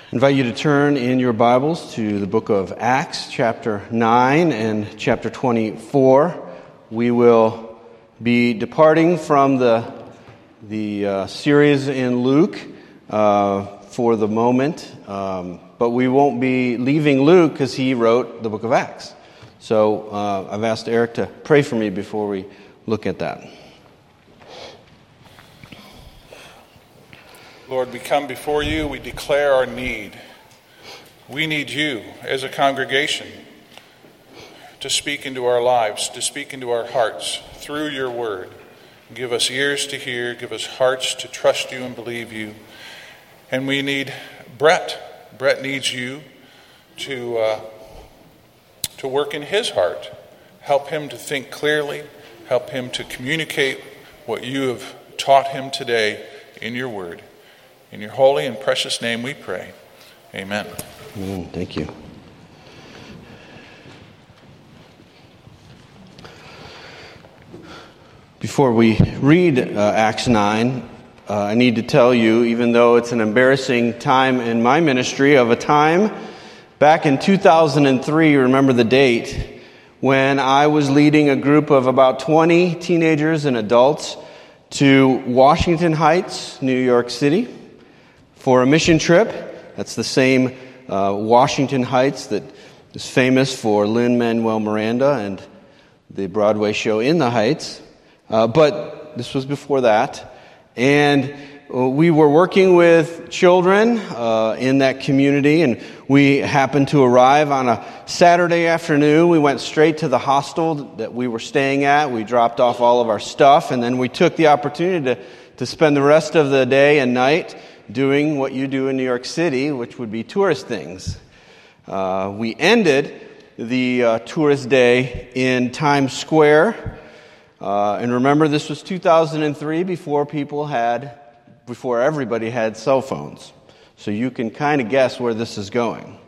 I invite you to turn in your Bibles to the book of Acts, chapter 9 and chapter 24. We will be departing from the series in Luke for the moment, but we won't be leaving Luke because he wrote the book of Acts. So I've asked Eric to pray for me before we look at that. Lord, we come before you, we declare our need. We need you as a congregation to speak into our lives, to speak into our hearts through your word. Give us ears to hear, give us hearts to trust you and believe you. And we need Brett. Brett needs you to work in his heart. Help him to think clearly, help him to communicate what you have taught him today in your word. In your holy and precious name we pray. Amen. Amen. Thank you. Before we read Acts 9, I need to tell you, even though it's an embarrassing time in my ministry, of a time back in 2003, you remember the date, when I was leading a group of about 20 teenagers and adults to Washington Heights, New York City, for a mission trip. That's the same Washington Heights that is famous for Lin-Manuel Miranda and the Broadway show In the Heights. But this was before that. And we were working with children in that community, and we happened to arrive on a Saturday afternoon. We went straight to the hostel that we were staying at. We dropped off all of our stuff, and then we took the opportunity to spend the rest of the day and night doing what you do in New York City, which would be tourist things. We ended the tourist day in Times Square. And remember, this was 2003, before everybody had cell phones. So you can kind of guess where this is going.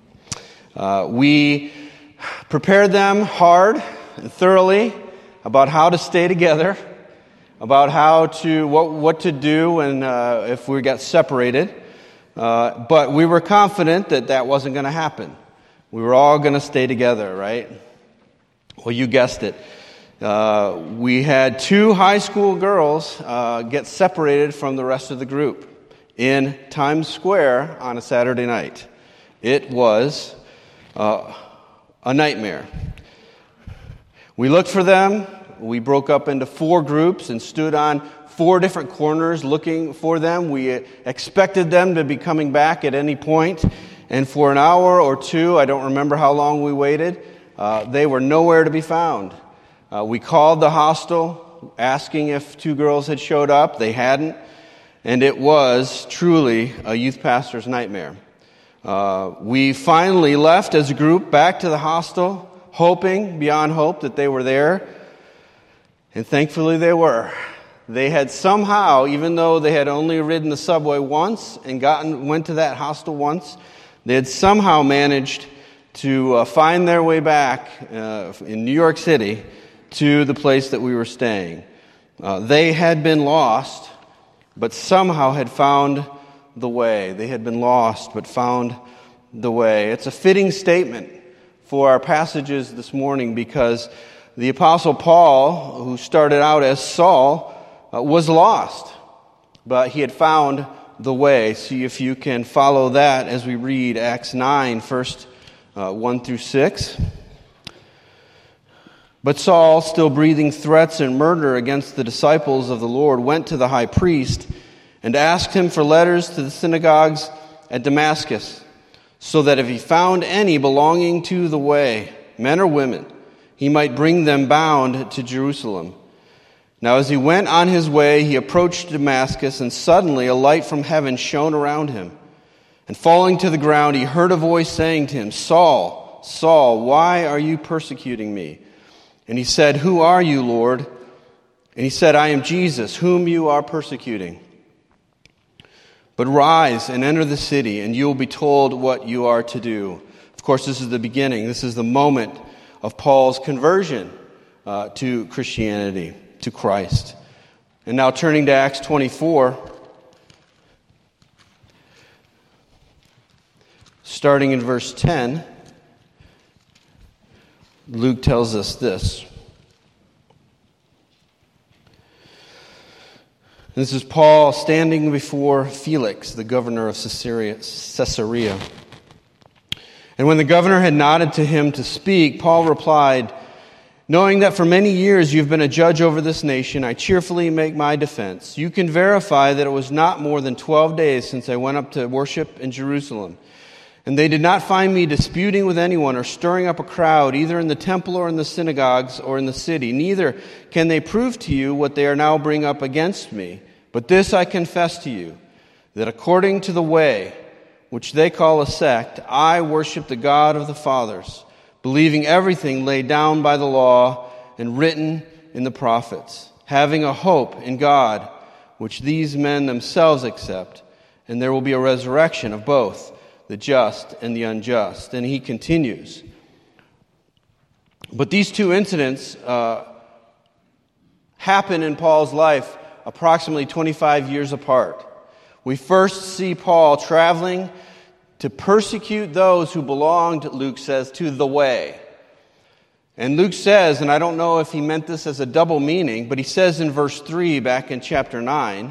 We prepared them hard and thoroughly about how to stay together, about what to do when if we got separated. But we were confident that wasn't going to happen. We were all going to stay together, right? Well, you guessed it. We had 2 high school girls get separated from the rest of the group in Times Square on a Saturday night. It was a nightmare. We looked for them. We broke up into 4 groups and stood on 4 different corners looking for them. We expected them to be coming back at any point. And for an hour or 2, I don't remember how long we waited, they were nowhere to be found. We called the hostel asking if 2 girls had showed up. They hadn't. And it was truly a youth pastor's nightmare. We finally left as a group back to the hostel, hoping beyond hope that they were there. And thankfully they were. They had somehow, even though they had only ridden the subway once and went to that hostel once, they had somehow managed to find their way back in New York City to the place that we were staying. They had been lost, but somehow had found the way. They had been lost, but found the way. It's a fitting statement for our passages this morning, because the Apostle Paul, who started out as Saul, was lost, but he had found the way. See if you can follow that as we read Acts 9, first 1 through 6. But Saul, still breathing threats and murder against the disciples of the Lord, went to the high priest and asked him for letters to the synagogues at Damascus, so that if he found any belonging to the way, men or women, he might bring them bound to Jerusalem. Now as he went on his way, he approached Damascus, and suddenly a light from heaven shone around him. And falling to the ground, he heard a voice saying to him, "Saul, Saul, why are you persecuting me?" And he said, "Who are you, Lord?" And he said, "I am Jesus, whom you are persecuting. But rise and enter the city, and you will be told what you are to do." Of course, this is the beginning. This is the moment of Paul's conversion to Christianity, to Christ. And now turning to Acts 24, starting in verse 10, Luke tells us this. This is Paul standing before Felix, the governor of Caesarea. And when the governor had nodded to him to speak, Paul replied, "Knowing that for many years you've been a judge over this nation, I cheerfully make my defense. You can verify that it was not more than 12 days since I went up to worship in Jerusalem. And they did not find me disputing with anyone or stirring up a crowd, either in the temple or in the synagogues or in the city. Neither can they prove to you what they are now bringing up against me. But this I confess to you, that according to the way, which they call a sect, I worship the God of the fathers, believing everything laid down by the law and written in the prophets, having a hope in God, which these men themselves accept, and there will be a resurrection of both the just and the unjust." And he continues. But these two incidents happen in Paul's life approximately 25 years apart. We first see Paul traveling to persecute those who belonged, Luke says, to the way. And Luke says, and I don't know if he meant this as a double meaning, but he says in verse 3 back in chapter 9,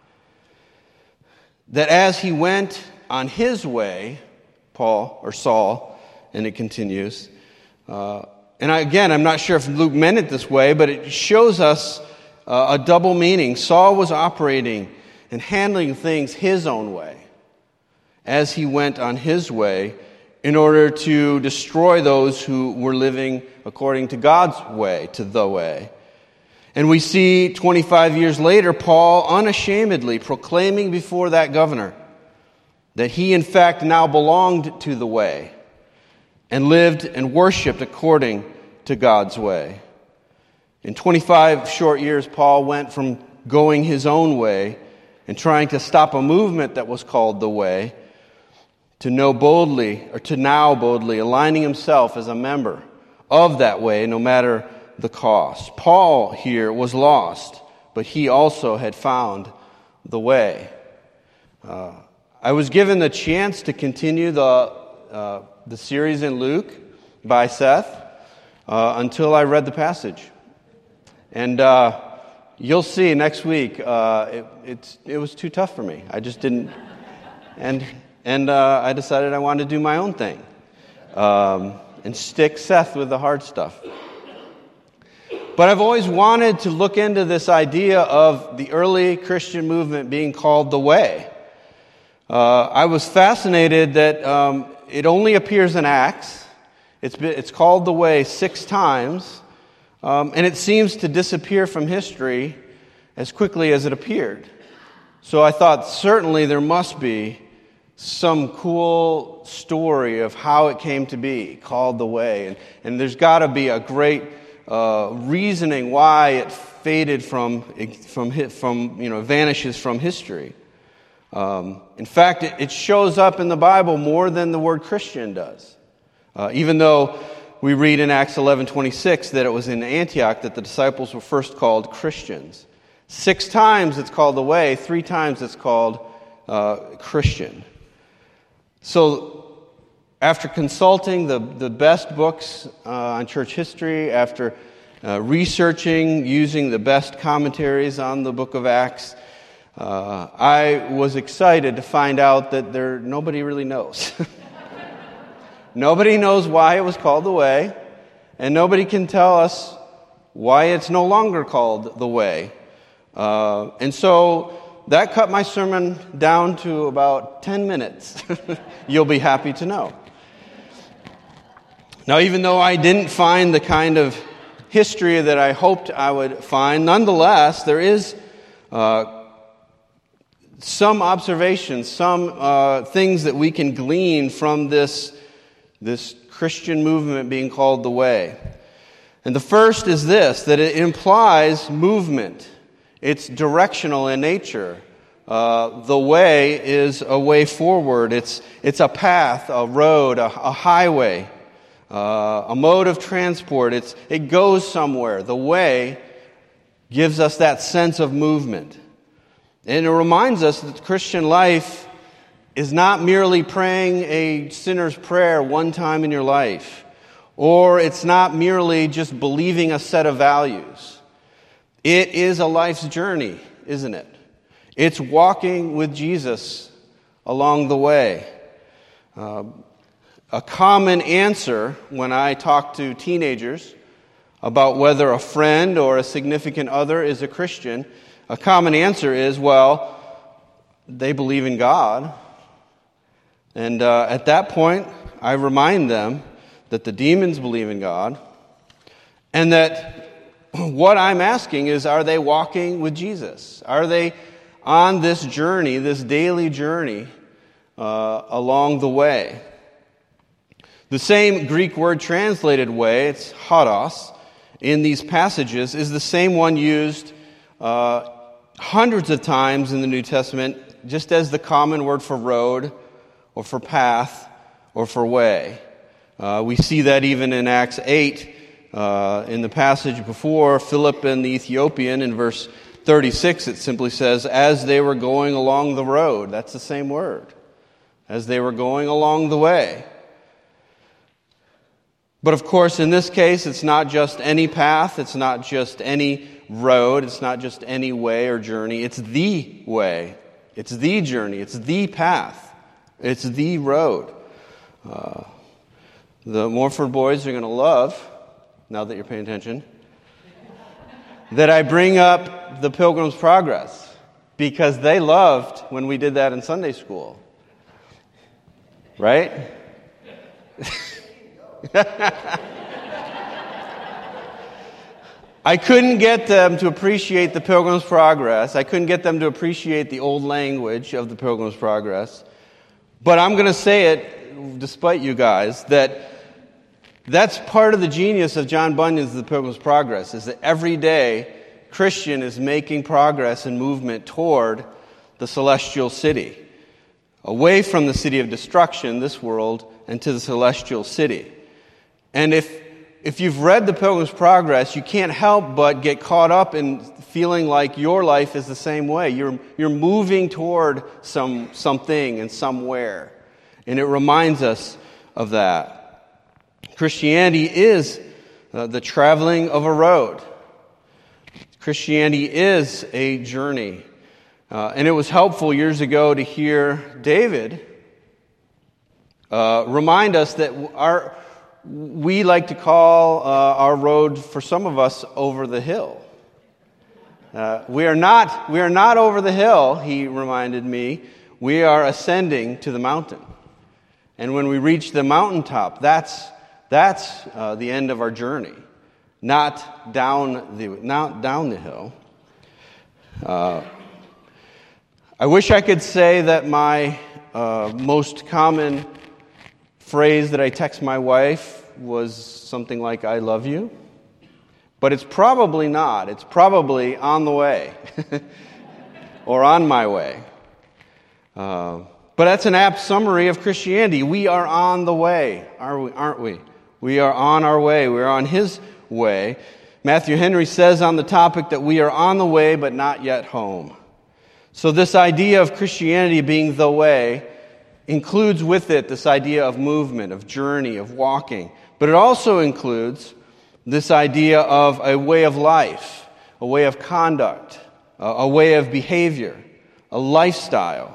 that as he went on his way, Saul, and it continues. I'm not sure if Luke meant it this way, but it shows us a double meaning. Saul was operating and handling things his own way as he went on his way in order to destroy those who were living according to God's way, to the way. And we see 25 years later, Paul unashamedly proclaiming before that governor that he in fact now belonged to the way and lived and worshiped according to God's way. In 25 short years, Paul went from going his own way and trying to stop a movement that was called the way to now boldly aligning himself as a member of that way, no matter the cost. Paul here was lost, but he also had found the way. I was given the chance to continue the series in Luke by Seth until I read the passage. And you'll see next week, it was too tough for me. I just didn't, and I decided I wanted to do my own thing and stick Seth with the hard stuff. But I've always wanted to look into this idea of the early Christian movement being called the Way. I was fascinated that it only appears in Acts. It's called the Way 6 times, and it seems to disappear from history as quickly as it appeared. So I thought certainly there must be some cool story of how it came to be called the Way, and there's got to be a great reasoning why it faded vanishes from history. In fact, it shows up in the Bible more than the word Christian does. Even though we read in Acts 11:26 that it was in Antioch that the disciples were first called Christians. 6 times it's called the Way, 3 times it's called Christian. So after consulting the best books on church history, after researching, using the best commentaries on the book of Acts, I was excited to find out that nobody really knows. Nobody knows why it was called the Way, and nobody can tell us why it's no longer called the Way. And so that cut my sermon down to about 10 minutes. You'll be happy to know. Now, even though I didn't find the kind of history that I hoped I would find, nonetheless, there is some observations, some things that we can glean from this Christian movement being called the Way. And the first is this, that it implies movement. It's directional in nature. The way is a way forward. It's a path, a road, a highway, a mode of transport. It goes somewhere. The way gives us that sense of movement. And it reminds us that the Christian life is not merely praying a sinner's prayer one time in your life, or it's not merely just believing a set of values. It is a life's journey, isn't it? It's walking with Jesus along the way. A common answer when I talk to teenagers about whether a friend or a significant other is a Christian, a common answer is, well, they believe in God. And at that point, I remind them that the demons believe in God, and that what I'm asking is, are they walking with Jesus? Are they on this journey, this daily journey, along the way? The same Greek word translated way, it's hodos, in these passages, is the same one used hundreds of times in the New Testament, just as the common word for road, or for path, or for way. We see that even in Acts 8, in the passage before, Philip and the Ethiopian, in verse 36, it simply says, as they were going along the road. That's the same word. As they were going along the way. But of course, in this case, it's not just any path, it's not just any road, it's not just any way or journey. It's the way. It's the journey. It's the path. It's the road. The Morford boys are going to love, now that you're paying attention, that I bring up the Pilgrim's Progress, because they loved when we did that in Sunday school. Right? I couldn't get them to appreciate the Pilgrim's Progress. I couldn't get them to appreciate the old language of the Pilgrim's Progress. But I'm going to say it, despite you guys, that's part of the genius of John Bunyan's The Pilgrim's Progress, is that every day Christian is making progress and movement toward the celestial city, away from the city of destruction, this world, and to the celestial city. And if you've read The Pilgrim's Progress, you can't help but get caught up in feeling like your life is the same way. You're moving toward something and somewhere. And it reminds us of that. Christianity is the traveling of a road. Christianity is a journey. And it was helpful years ago to hear David remind us that we like to call our road, for some of us, over the hill. We are not over the hill, he reminded me. We are ascending to the mountain. And when we reach the mountaintop, that's the end of our journey, not down the hill. I wish I could say that my most common phrase that I text my wife was something like, I love you. But it's probably not. It's probably on the way or on my way. But that's an apt summary of Christianity. We are on the way, aren't we? We are on our way. We are on His way. Matthew Henry says on the topic that we are on the way but not yet home. So this idea of Christianity being the way includes with it this idea of movement, of journey, of walking. But it also includes this idea of a way of life, a way of conduct, a way of behavior, a lifestyle.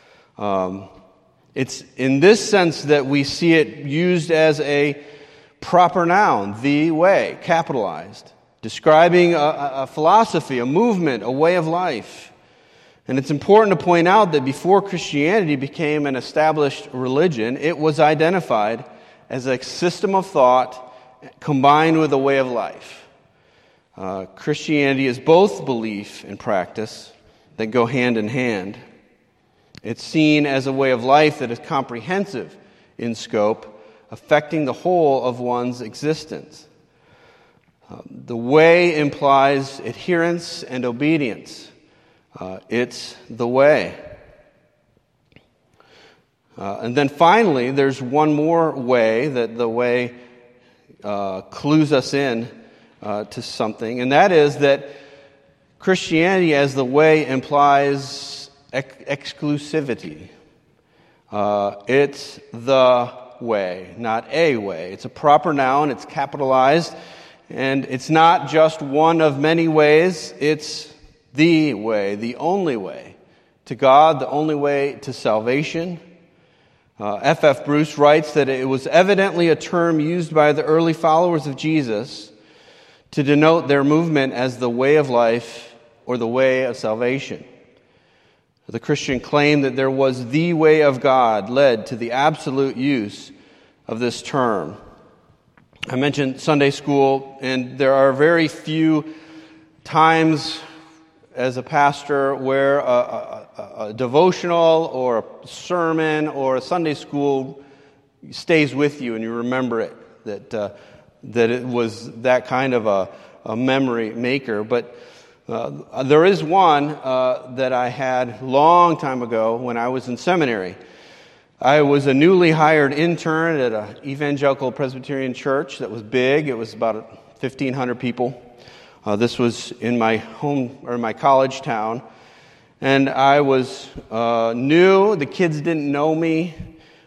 It's in this sense that we see it used as a proper noun, the way, capitalized, describing a philosophy, a movement, a way of life. And it's important to point out that before Christianity became an established religion, it was identified as a system of thought combined with a way of life. Christianity is both belief and practice that go hand in hand. It's seen as a way of life that is comprehensive in scope, affecting the whole of one's existence. The way implies adherence and obedience. It's the way. And then finally, there's one more way that the way clues us in to something, and that is that Christianity as the way implies exclusivity. It's the way, not a way. It's a proper noun, it's capitalized, and it's not just one of many ways, it's the way, the only way to God, the only way to salvation. F.F. Bruce writes that it was evidently a term used by the early followers of Jesus to denote their movement as the way of life or the way of salvation. The Christian claim that there was the way of God led to the absolute use of this term. I mentioned Sunday school, and there are very few times as a pastor where a devotional or a sermon or a Sunday school stays with you and you remember it, that it was that kind of a memory maker. But there is one that I had a long time ago when I was in seminary. I was a newly hired intern at an evangelical Presbyterian church that was big. It was about 1,500 people. This was in my home or my college town, and I was new. The kids didn't know me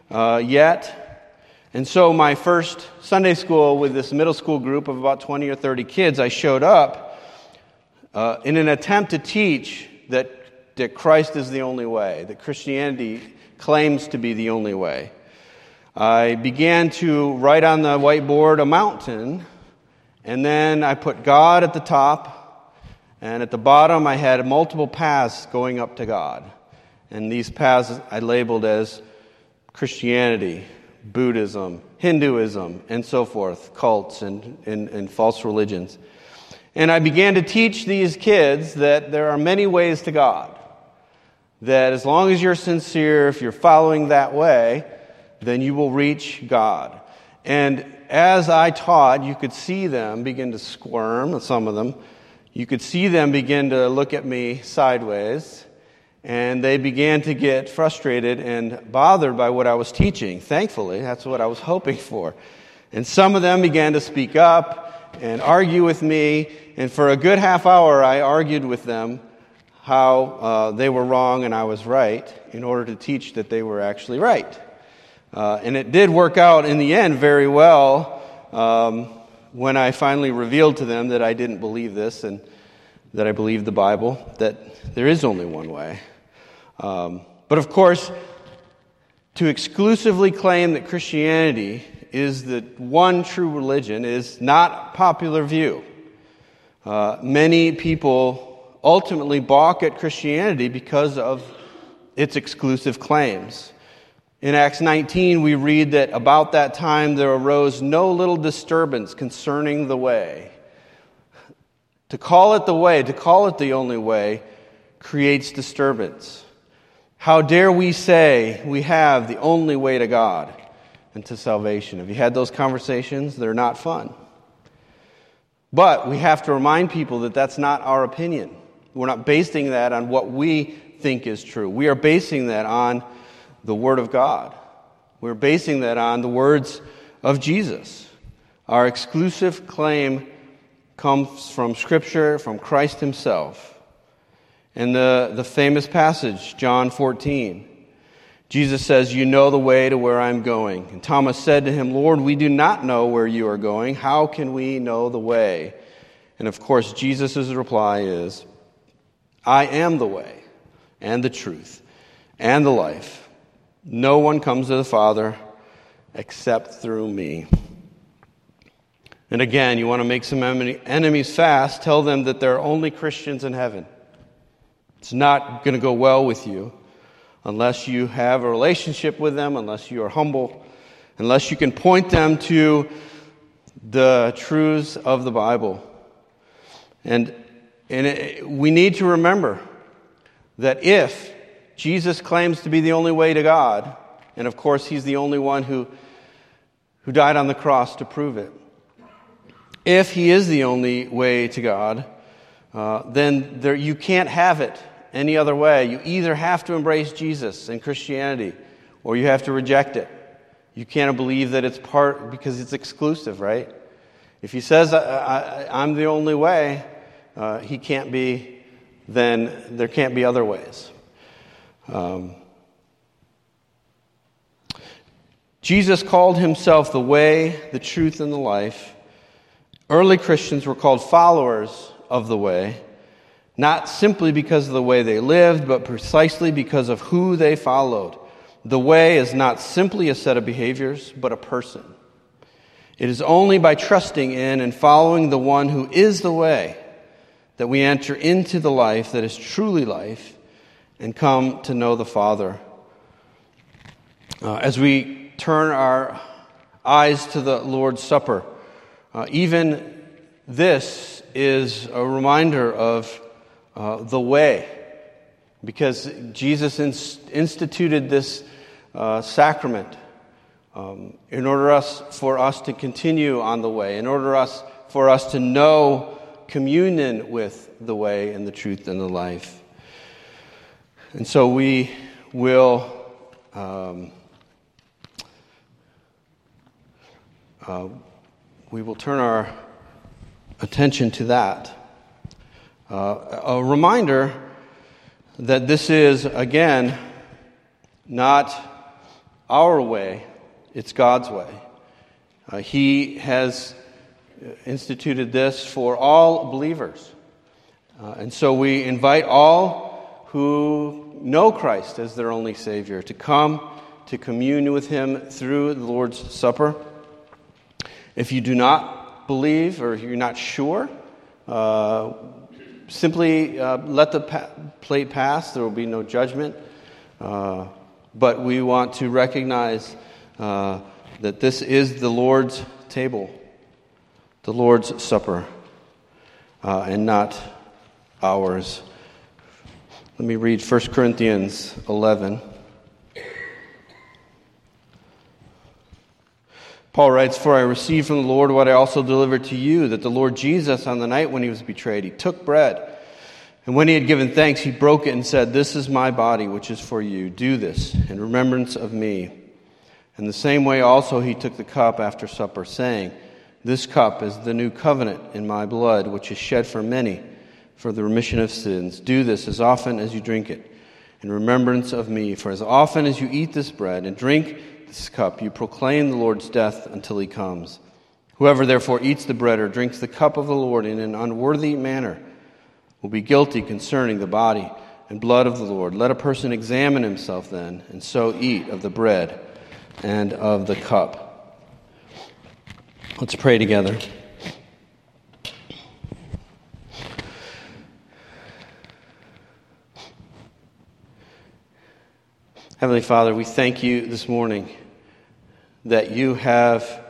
yet, and so my first Sunday school with this middle school group of about 20 or 30 kids, I showed up in an attempt to teach that Christ is the only way, that Christianity claims to be the only way. I began to write on the whiteboard a mountain, and then I put God at the top, and at the bottom I had multiple paths going up to God. And these paths I labeled as Christianity, Buddhism, Hinduism, and so forth, cults and false religions. And I began to teach these kids that there are many ways to God. That as long as you're sincere, if you're following that way, then you will reach God. And as I taught, you could see them begin to squirm, some of them. You could see them begin to look at me sideways. And they began to get frustrated and bothered by what I was teaching. Thankfully, that's what I was hoping for. And some of them began to speak up and argue with me. And for a good half hour, I argued with them how they were wrong and I was right in order to teach that they were actually right. And it did work out in the end very well when I finally revealed to them that I didn't believe this and that I believed the Bible, that there is only one way. But of course, to exclusively claim that Christianity is the one true religion is not a popular view. Many people ultimately balk at Christianity because of its exclusive claims. In Acts 19, we read that about that time there arose no little disturbance concerning the way. To call it the way, to call it the only way, creates disturbance. How dare we say we have the only way to God and to salvation? Have you had those conversations? They're not fun. But we have to remind people that that's not our opinion. We're not basing that on what we think is true. We are basing that on the Word of God. We're basing that on the words of Jesus. Our exclusive claim comes from Scripture, from Christ Himself. In the famous passage, John 14, Jesus says, "You know the way to where I'm going." And Thomas said to Him, "Lord, we do not know where you are going. How can we know the way?" And of course, Jesus' reply is, "I am the way, and the truth, and the life. No one comes to the Father except through me." And again, you want to make some enemies fast, tell them that there are only Christians in heaven. It's not going to go well with you unless you have a relationship with them, unless you are humble, unless you can point them to the truths of the Bible. And we need to remember that if Jesus claims to be the only way to God, and of course He's the only one who died on the cross to prove it, if He is the only way to God, then you can't have it any other way. You either have to embrace Jesus and Christianity, or you have to reject it. You can't believe that it's part, because it's exclusive, right? If He says, I'm the only way, He can't be, then there can't be other ways. Jesus called himself the way, the truth, and the life. Early Christians were called followers of the way, not simply because of the way they lived, but precisely because of who they followed. The way is not simply a set of behaviors, but a person. It is only by trusting in and following the one who is the way that we enter into the life that is truly life and come to know the Father. As we turn our eyes to the Lord's Supper, even this is a reminder of the way, because Jesus instituted this sacrament in order for us to continue on the way, in order for us to know communion with the way and the truth and the life. And so we will turn our attention to that. A reminder that this is, again, not our way, it's God's way. He has instituted this for all believers. And so we invite all who know Christ as their only Savior to come to commune with Him through the Lord's Supper. If you do not believe or you're not sure, simply let the plate pass. There will be no judgment. But we want to recognize that this is the Lord's table, the Lord's Supper, and not ours. Let me read 1 Corinthians 11. Paul writes, "For I received from the Lord what I also delivered to you, that the Lord Jesus, on the night when he was betrayed, he took bread. And when he had given thanks, he broke it and said, 'This is my body, which is for you. Do this in remembrance of me.' In the same way also he took the cup after supper, saying, 'This cup is the new covenant in my blood, which is shed for many for the remission of sins. Do this as often as you drink it in remembrance of me. For as often as you eat this bread and drink this cup, you proclaim the Lord's death until he comes. Whoever therefore eats the bread or drinks the cup of the Lord in an unworthy manner will be guilty concerning the body and blood of the Lord. Let a person examine himself then, and so eat of the bread and of the cup.'" Let's pray together. Heavenly Father, we thank you this morning that you have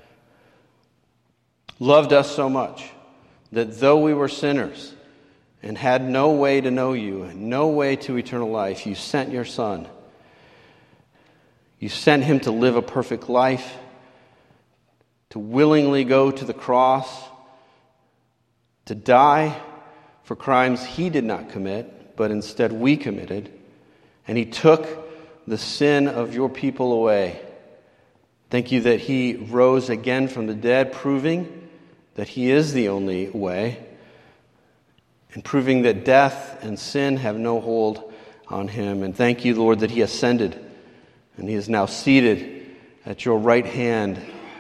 loved us so much that though we were sinners and had no way to know you and no way to eternal life, you sent your Son. You sent him to live a perfect life, to willingly go to the cross, to die for crimes he did not commit, but instead we committed. And he took the sin of your people away. Thank you that he rose again from the dead, proving that he is the only way, and proving that death and sin have no hold on him. And thank you, Lord, that he ascended, and he is now seated at your right hand,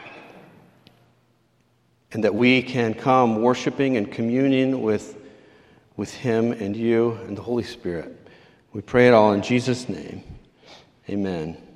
and that we can come worshiping and communing with him and you and the Holy Spirit. We pray it all in Jesus' name. Amen.